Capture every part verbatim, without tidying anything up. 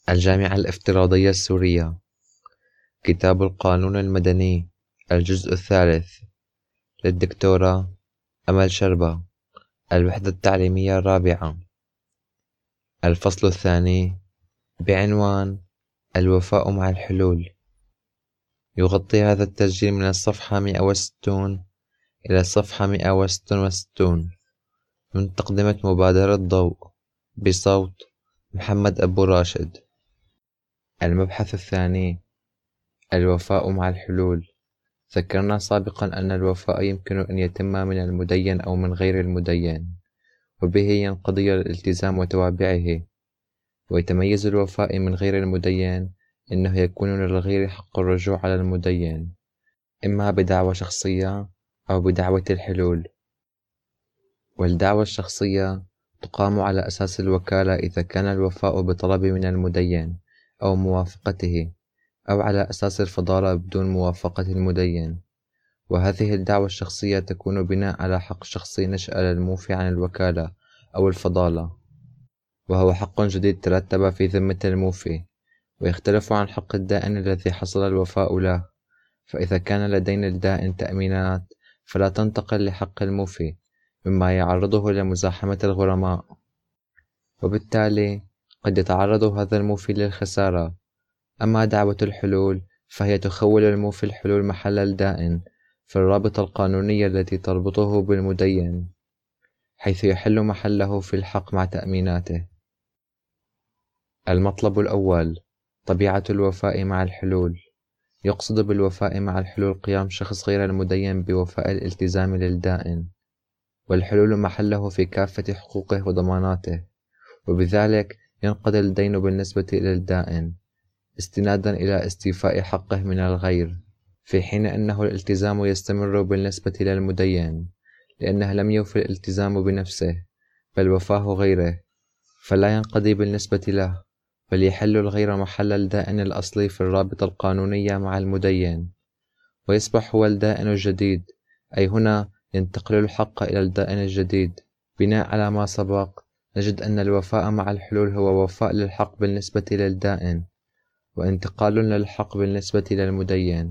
الجامعة الافتراضية السورية. كتاب القانون المدني، الجزء الثالث، للدكتورة أمل شربة، الوحدة التعليمية الرابعة. الفصل الثاني بعنوان الوفاء مع الحلول. يغطي هذا التسجيل من الصفحة مئة وستون إلى الصفحة مئة وستة وستون من تقدمة مبادرة ضوء، بصوت محمد أبو راشد. المبحث الثاني، الوفاء مع الحلول. ذكرنا سابقا أن الوفاء يمكن أن يتم من المدين أو من غير المدين، وبه ينقضي الالتزام وتوابعه. ويتميز الوفاء من غير المدين إنه يكون للغير حق الرجوع على المدين، إما بدعوى شخصية أو بدعوة الحلول. والدعوى الشخصية تقام على أساس الوكالة إذا كان الوفاء بطلب من المدين أو موافقته، أو على أساس الفضالة بدون موافقة المدين. وهذه الدعوى الشخصية تكون بناء على حق شخصي نشأ للموفي عن الوكالة أو الفضالة، وهو حق جديد ترتب في ذمة الموفي، ويختلف عن حق الدائن الذي حصل الوفاء له. فإذا كان لدين الدائن تأمينات فلا تنتقل لحق الموفي، مما يعرضه لمزاحمة الغرماء، وبالتالي قد يتعرض هذا الموفي للخسارة. أما دعوة الحلول فهي تخول الموفي الحلول محل الدائن في الرابطة القانونية التي تربطه بالمدين، حيث يحل محله في الحق مع تأميناته. المطلب الأول، طبيعة الوفاء مع الحلول. يقصد بالوفاء مع الحلول قيام شخص غير المدين بوفاء الالتزام للدائن، والحلول محله في كافة حقوقه وضماناته، وبذلك ينقضي الدين بالنسبة إلى الدائن استنادا إلى استيفاء حقه من الغير، في حين أنه الالتزام يستمر بالنسبة إلى المدين، لأنه لم يوفي الالتزام بنفسه بل وفاه غيره، فلا ينقضي بالنسبة له، بل يحل الغير محل الدائن الأصلي في الرابطة القانونية مع المدين، ويصبح هو الدائن الجديد. أي هنا ينتقل الحق إلى الدائن الجديد. بناء على ما سبق، نجد أن الوفاء مع الحلول هو وفاء للحق بالنسبة للدائن، وانتقال للحق بالنسبة للمدين.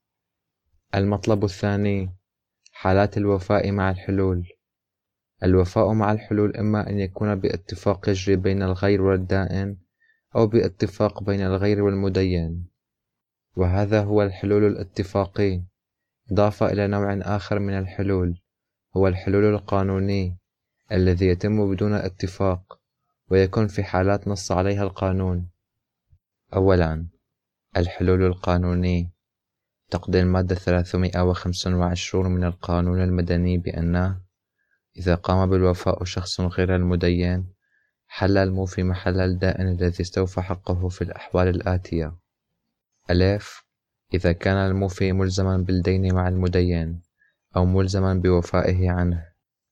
المطلب الثاني، حالات الوفاء مع الحلول. الوفاء مع الحلول إما أن يكون باتفاق يجري بين الغير والدائن، أو باتفاق بين الغير والمدين، وهذا هو الحلول الاتفاقي. إضافة إلى نوع آخر من الحلول، هو الحلول القانوني الذي يتم بدون اتفاق، ويكون في حالات نص عليها القانون. أولا، الحلول القانوني. تقضي المادة ثلاثمائة وخمسة وعشرين من القانون المدني بأنه إذا قام بالوفاء شخص غير المدين، حل الموفي محل الدائن الذي استوفى حقه في الأحوال الآتية: ألف، إذا كان الموفي ملزما بالدين مع المدين أو ملزما بوفائه عنه.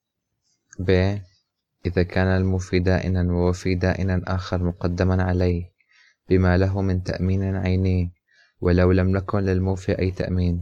ب، إذا كان الموفي دائنا ووفي دائنا آخر مقدما عليه بما له من تأمين عيني ولو لم يكن للموفي أي تأمين.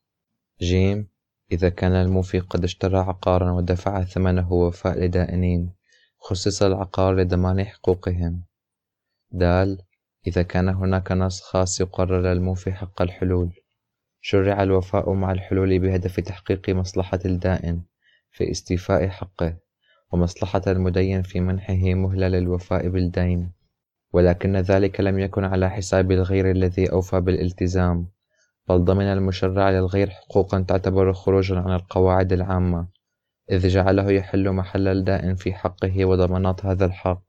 ج، إذا كان الموفي قد اشترى عقارا ودفع ثمنه وفاء لدائنين خصص العقار لضمان حقوقهم. د، إذا كان هناك نص خاص يقرر للموفي حق الحلول، شرع الوفاء مع الحلول بهدف تحقيق مصلحة الدائن في استيفاء حقه، ومصلحة المدين في منحه مهلة للوفاء بالدين، ولكن ذلك لم يكن على حساب الغير الذي أوفى بالالتزام، بل ضمن المشرع للغير حقوقا تعتبر خروجا عن القواعد العامة، إذ جعله يحل محل الدائن في حقه وضمانات هذا الحق.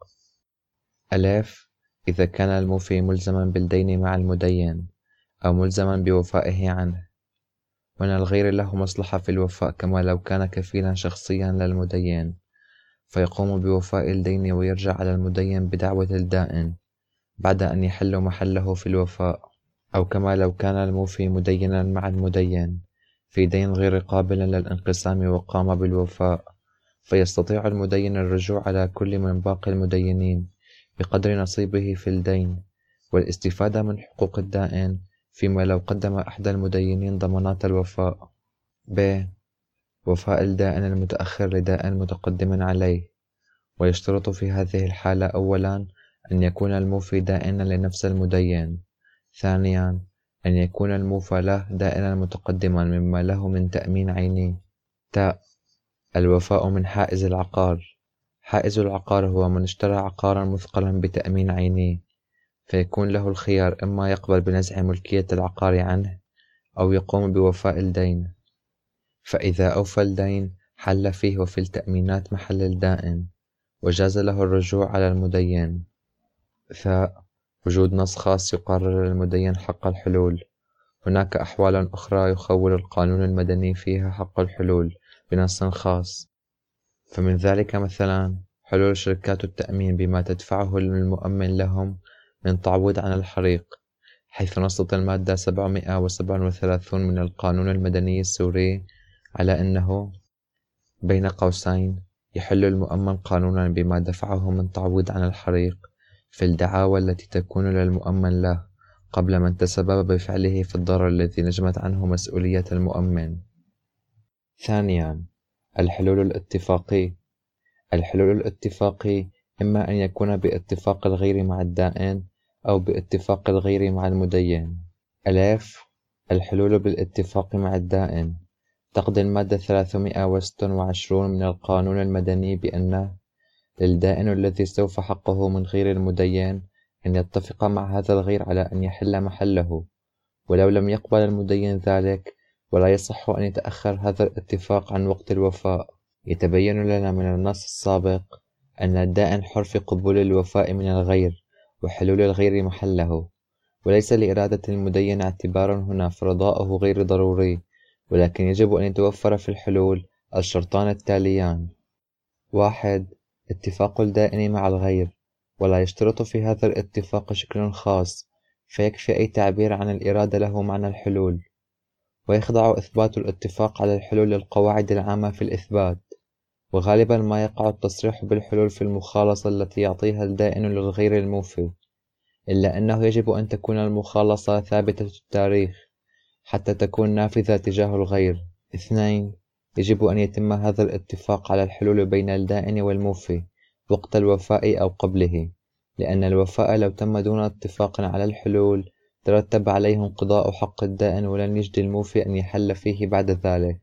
ألف، إذا كان الموفي ملزما بالدين مع المدين أو ملزما بوفائه عنه، وأن الغير له مصلحة في الوفاء كما لو كان كفيلا شخصيا للمدين، فيقوم بوفاء الدين ويرجع على المدين بدعوة الدائن بعد أن يحل محله في الوفاء، أو كما لو كان الموفي مدينا مع المدين في دين غير قابل للانقسام وقام بالوفاء، فيستطيع المدين الرجوع على كل من باقي المدينين بقدر نصيبه في الدين، والاستفادة من حقوق الدائن فيما لو قدم أحد المدينين ضمانات الوفاء. ب، وفاء الدائن المتأخر لدائن متقدم عليه، ويشترط في هذه الحالة أولا أن يكون الموفي دائنا لنفس المدين. ثانيا، أن يكون الموفى له دائما متقدما مما له من تأمين عيني. تاء. الوفاء من حائز العقار. حائز العقار هو من اشترى عقارا مثقلا بتأمين عيني، فيكون له الخيار إما يقبل بنزع ملكية العقار عنه أو يقوم بوفاء الدين، فإذا أوفى الدين حل فيه وفي التأمينات محل الدائن، وجاز له الرجوع على المدين. ثاء. وجود نص خاص يقرر للمدين حق الحلول. هناك أحوال أخرى يخول القانون المدني فيها حق الحلول بنص خاص، فمن ذلك مثلا حلول شركات التأمين بما تدفعه المؤمن لهم من تعويض عن الحريق، حيث نصت المادة سبعمائة وسبعة وثلاثين من القانون المدني السوري على أنه بين قوسين يحل المؤمن قانونا بما دفعه من تعويض عن الحريق في الدعاوى التي تكون للمؤمن له قبل من تسبب بفعله في الضرر الذي نجمت عنه مسؤولية المؤمن. ثانيا، الحلول الاتفاقي. الحلول الاتفاقي إما أن يكون باتفاق الغير مع الدائن أو باتفاق الغير مع المدين. ألف. الحلول بالاتفاق مع الدائن. تقضي المادة ثلاثمائة وستة وعشرين من القانون المدني بأن للدائن الذي استوفى حقه من غير المدين أن يتفق مع هذا الغير على أن يحل محله، ولو لم يقبل المدين ذلك، ولا يصح أن يتأخر هذا الاتفاق عن وقت الوفاء. يتبين لنا من النص السابق أن الدائن حر في قبول الوفاء من الغير وحلول الغير محله، وليس لإرادة المدين اعتبار هنا، فرضاؤه غير ضروري، ولكن يجب أن يتوفر في الحلول الشرطان التاليان: واحد. اتفاق الدائن مع الغير، ولا يشترط في هذا الاتفاق شكل خاص، فيكفي أي تعبير عن الإرادة له معنى الحلول، ويخضع إثبات الاتفاق على الحلول للقواعد العامة في الإثبات، وغالبا ما يقع التصريح بالحلول في المخالصة التي يعطيها الدائن للغير الموفي، إلا أنه يجب أن تكون المخالصة ثابتة التاريخ حتى تكون نافذة تجاه الغير. اثنين. يجب أن يتم هذا الاتفاق على الحلول بين الدائن والموفي وقت الوفاء أو قبله، لأن الوفاء لو تم دون اتفاق على الحلول ترتب عليه انقضاء حق الدائن، ولن يجدي الموفي أن يحل فيه بعد ذلك.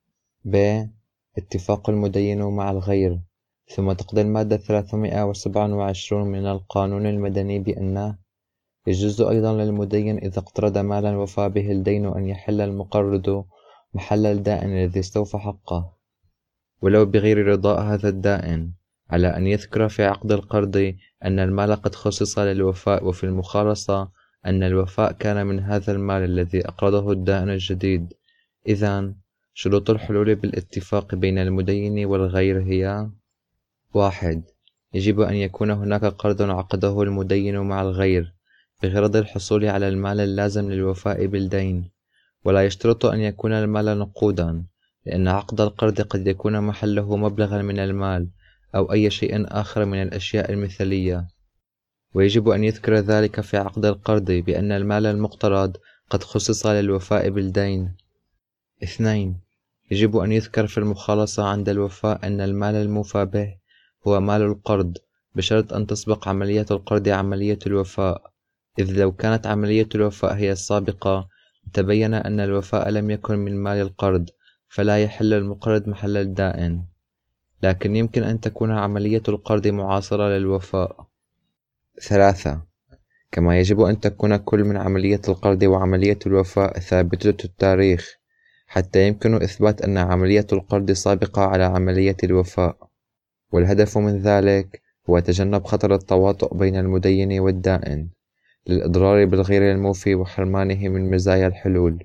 ب. اتفاق المدين مع الغير. ثم تقضي المادة ثلاثمائة وسبعة وعشرين من القانون المدني بأنه يجوز أيضا للمدين إذا اقترض مالا وفى به الدين أن يحل المقرض محل الدائن الذي استوفى حقه، ولو بغير رضاء هذا الدائن، على أن يذكر في عقد القرض أن المال قد خصص للوفاء، وفي المخالصة أن الوفاء كان من هذا المال الذي أقرضه الدائن الجديد. إذن شروط الحلول بالاتفاق بين المدين والغير هي: واحد. يجب أن يكون هناك قرض عقده المدين مع الغير بغرض الحصول على المال اللازم للوفاء بالدين، ولا يشترط أن يكون المال نقودا، لأن عقد القرض قد يكون محله مبلغا من المال أو أي شيء آخر من الأشياء المثالية، ويجب أن يذكر ذلك في عقد القرض بأن المال المقترض قد خصص للوفاء بالدين. اثنين. يجب أن يذكر في المخالصة عند الوفاء أن المال الموفى به هو مال القرض، بشرط أن تسبق عملية القرض عملية الوفاء، إذ لو كانت عملية الوفاء هي السابقة تبين أن الوفاء لم يكن من مال القرض، فلا يحل المقرض محل الدائن، لكن يمكن أن تكون عملية القرض معاصرة للوفاء. ثلاثة. كما يجب أن تكون كل من عملية القرض وعملية الوفاء ثابتة التاريخ، حتى يمكن إثبات أن عملية القرض سابقة على عملية الوفاء، والهدف من ذلك هو تجنب خطر التواطؤ بين المدين والدائن للإضرار بالغير الموفي وحرمانه من مزايا الحلول.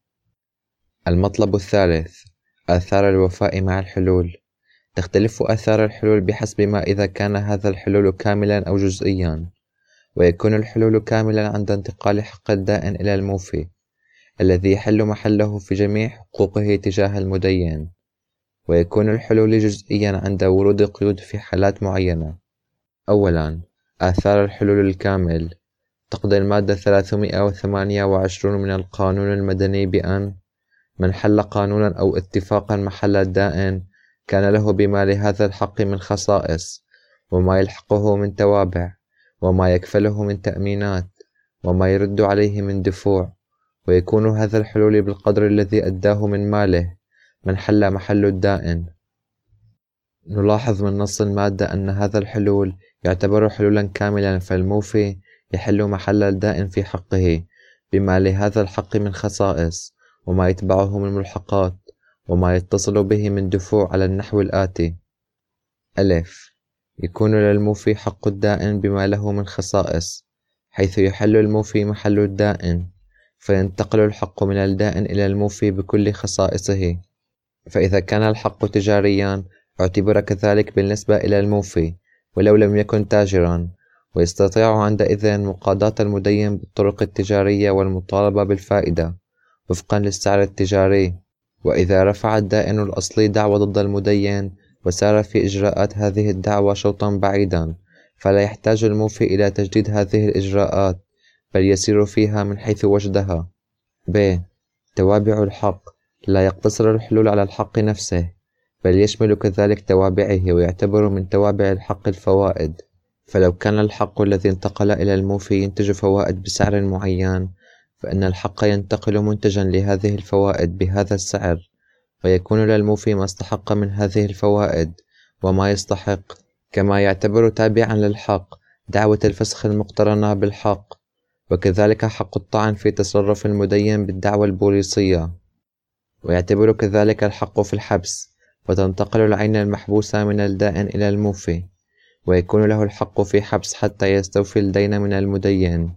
المطلب الثالث: آثار الوفاء مع الحلول. تختلف آثار الحلول بحسب ما إذا كان هذا الحلول كاملا أو جزئيا، ويكون الحلول كاملا عند انتقال حق الدائن إلى الموفي الذي يحل محله في جميع حقوقه تجاه المدين، ويكون الحلول جزئيا عند ورود قيود في حالات معينة. أولا، آثار الحلول الكامل. تقضي المادة ثلاثمائة وثمانية وعشرين من القانون المدني بأن من حل قانونا أو اتفاقا محل الدائن كان له بما لهذا الحق من خصائص وما يلحقه من توابع، وما يكفله من تأمينات، وما يرد عليه من دفوع، ويكون هذا الحلول بالقدر الذي أداه من ماله من حل محل الدائن. نلاحظ من نص المادة أن هذا الحلول يعتبر حلولا كاملا، فالموفي يحل محل الدائن في حقه بما لهذا الحق من خصائص، وما يتبعه من ملحقات، وما يتصل به من دفوع على النحو الآتي: ألف. يكون للموفي حق الدائن بما له من خصائص، حيث يحل الموفي محل الدائن، فينتقل الحق من الدائن إلى الموفي بكل خصائصه. فإذا كان الحق تجاريا اعتبر كذلك بالنسبة إلى الموفي ولو لم يكن تاجرا، ويستطيع عندئذ مقاضاة المدين بالطرق التجارية والمطالبة بالفائدة وفقا للسعر التجاري. وإذا رفع الدائن الأصلي دعوى ضد المدين وسار في إجراءات هذه الدعوى شوطا بعيدا، فلا يحتاج الموفي إلى تجديد هذه الإجراءات، بل يسير فيها من حيث وجدها. ب. توابع الحق. لا يقتصر الحلول على الحق نفسه، بل يشمل كذلك توابعه، ويعتبر من توابع الحق الفوائد. فلو كان الحق الذي انتقل إلى الموفي ينتج فوائد بسعر معين، فإن الحق ينتقل منتجا لهذه الفوائد بهذا السعر، ويكون للموفي ما استحق من هذه الفوائد وما يستحق، كما يعتبر تابعا للحق دعوة الفسخ المقترنة بالحق، وكذلك حق الطعن في تصرف المدين بالدعوى البوليسية. ويعتبر كذلك الحق في الحبس، وتنتقل العين المحبوسة من الدائن إلى الموفي، ويكون له الحق في حبس حتى يستوفي الدين من المدين.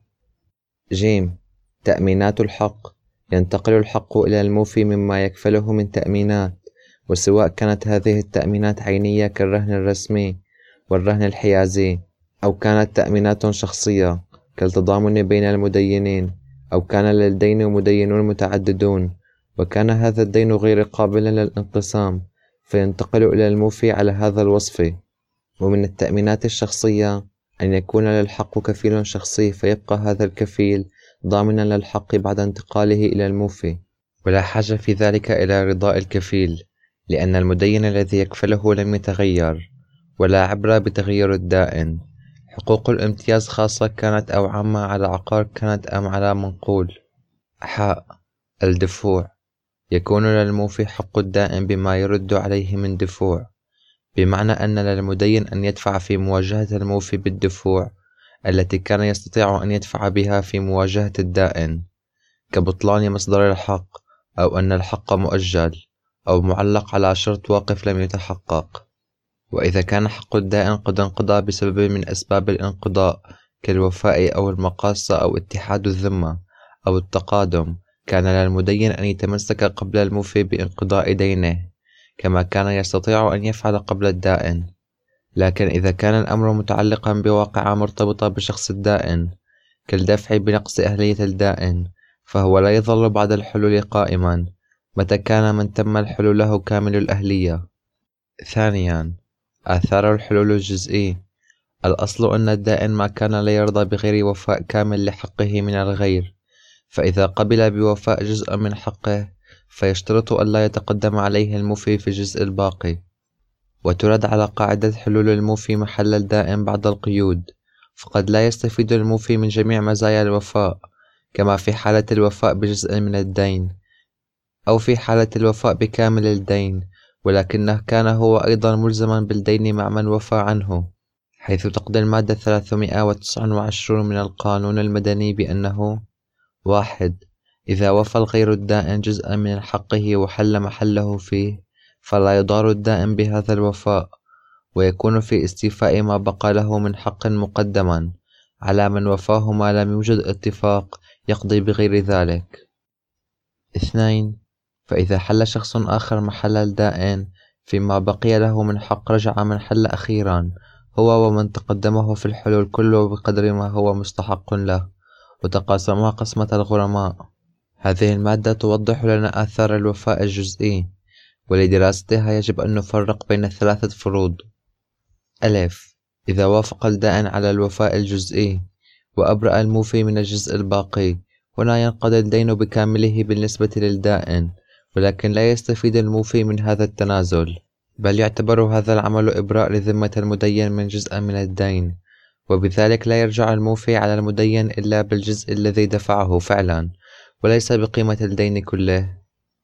ج. تأمينات الحق. ينتقل الحق إلى الموفي مما يكفله من تأمينات، وسواء كانت هذه التأمينات عينية كالرهن الرسمي والرهن الحيازي، أو كانت تأمينات شخصية كالتضامن بين المدينين، أو كان للدين مدينون متعددون وكان هذا الدين غير قابل للانقسام، فينتقل إلى الموفي على هذا الوصف. ومن التأمينات الشخصية أن يكون للحق كفيل شخصي، فيبقى هذا الكفيل ضامنا للحق بعد انتقاله إلى الموفي، ولا حاجة في ذلك إلى رضاء الكفيل، لأن المدين الذي يكفله لم يتغير، ولا عبرة بتغير الدائن. حقوق الامتياز خاصة كانت أو عامة على عقار كانت أم على منقول. حاء. الدفوع. يكون للموفي حق الدائن بما يرد عليه من دفوع، بمعنى أن للمدين أن يدفع في مواجهة الموفي بالدفوع التي كان يستطيع أن يدفع بها في مواجهة الدائن، كبطلان مصدر الحق، أو أن الحق مؤجل أو معلق على شرط واقف لم يتحقق. وإذا كان حق الدائن قد انقضى بسبب من أسباب الانقضاء كالوفاء أو المقاصة أو اتحاد الذمة أو التقادم، كان للمدين أن يتمسك قبل الموفي بانقضاء دينه كما كان يستطيع أن يفعل قبل الدائن. لكن إذا كان الأمر متعلقا بواقعة مرتبطة بشخص الدائن كالدفع بنقص أهلية الدائن، فهو لا يظل بعد الحلول قائما متى كان من تم الحلول له كامل الأهلية. ثانيا، آثار الحلول الجزئي. الأصل أن الدائن ما كان لا يرضى بغير وفاء كامل لحقه من الغير، فإذا قبل بوفاء جزء من حقه فيشترط ألا يتقدم عليه الموفي في الجزء الباقي. وترد على قاعدة حلول الموفي محل الدائن بعد القيود، فقد لا يستفيد الموفي من جميع مزايا الوفاء، كما في حالة الوفاء بجزء من الدين أو في حالة الوفاء بكامل الدين، ولكنه كان هو أيضا ملزما بالدين مع من وفى عنه، حيث تقضي المادة ثلاثمائة وتسعة وعشرين من القانون المدني بأنه: واحد. إذا وفى الغير الدائن جزءا من حقه وحل محله فيه، فلا يضار الدائن بهذا الوفاء، ويكون في استيفاء ما بقى له من حق مقدما على من وفاه ما لم يوجد اتفاق يقضي بغير ذلك. اثنين. فإذا حل شخص آخر محل الدائن فيما بقي له من حق، رجع من حل أخيرا هو ومن تقدمه في الحلول كله بقدر ما هو مستحق له، وتقاسما قسمة الغرماء. هذه المادة توضح لنا آثار الوفاء الجزئي، ولدراستها يجب أن نفرق بين ثلاثة فروض. ألف. إذا وافق الدائن على الوفاء الجزئي وأبرأ الموفي من الجزء الباقي، هنا ينقضي الدين بكامله بالنسبة للدائن، ولكن لا يستفيد الموفي من هذا التنازل، بل يعتبر هذا العمل إبراء لذمة المدين من جزء من الدين، وبذلك لا يرجع الموفي على المدين إلا بالجزء الذي دفعه فعلا وليس بقيمة الدين كله.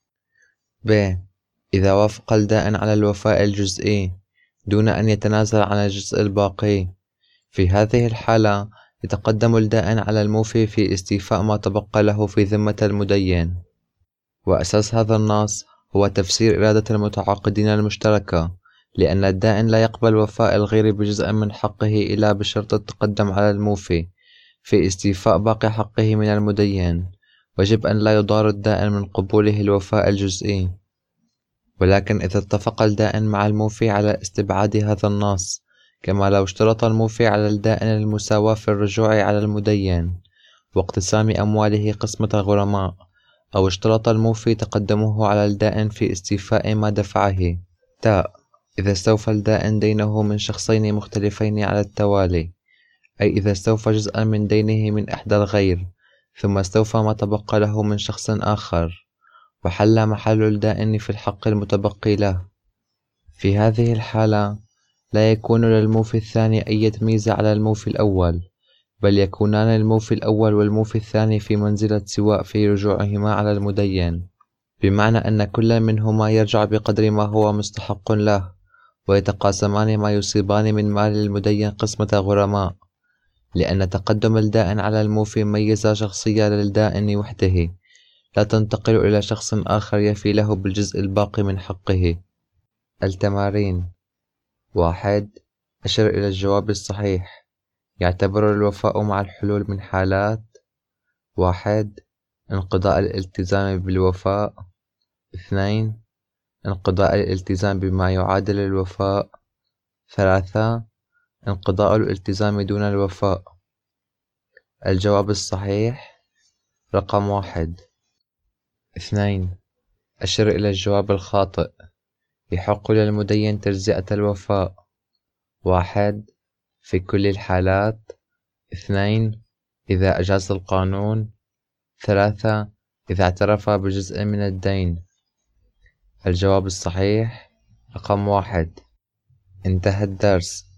ب. إذا وافق الدائن على الوفاء الجزئي دون أن يتنازل عن الجزء الباقي، في هذه الحالة يتقدم الدائن على الموفي في استيفاء ما تبقى له في ذمة المدين. وأساس هذا النص هو تفسير إرادة المتعاقدين المشتركة، لأن الدائن لا يقبل وفاء الغير بجزء من حقه إلا بشرط التقدم على الموفي في استيفاء باقي حقه من المدين. وجب أن لا يضار الدائن من قبوله الوفاء الجزئي. ولكن إذا اتفق الدائن مع الموفي على استبعاد هذا النص، كما لو اشترط الموفي على الدائن المساواة في الرجوع على المدين واقتسام أمواله قسمة الغرماء، أو اشترط الموفي تقدمه على الدائن في استيفاء ما دفعه. تاء. إذا استوفى الدائن دينه من شخصين مختلفين على التوالي، أي إذا استوفى جزءا من دينه من إحدى الغير ثم استوفى ما تبقى له من شخص آخر، وحل محل الدائن في الحق المتبقي له، في هذه الحالة لا يكون للموفي الثاني أي ميزة على الموفي الأول، بل يكونان الموفي الأول والموفي الثاني في منزلة سواء في رجوعهما على المدين، بمعنى أن كل منهما يرجع بقدر ما هو مستحق له، ويتقاسمان ما يصيبان من مال المدين قسمة غرماء، لأن تقدم الدائن على الموفي ميزة شخصية للدائن وحده لا تنتقل إلى شخص آخر يفي له بالجزء الباقي من حقه. التمارين. واحد. أشر إلى الجواب الصحيح. يعتبر الوفاء مع الحلول من حالات: واحد. انقضاء الالتزام بالوفاء. اثنين. انقضاء الالتزام بما يعادل الوفاء. ثلاثة. انقضاء الالتزام دون الوفاء. الجواب الصحيح رقم واحد. اثنين. أشر إلى الجواب الخاطئ. يحق للمدين تجزئة الوفاء: واحد. في كل الحالات. اثنين. إذا أجاز القانون. ثلاثة. إذا اعترف بجزء من الدين. الجواب الصحيح رقم واحد. انتهى الدرس.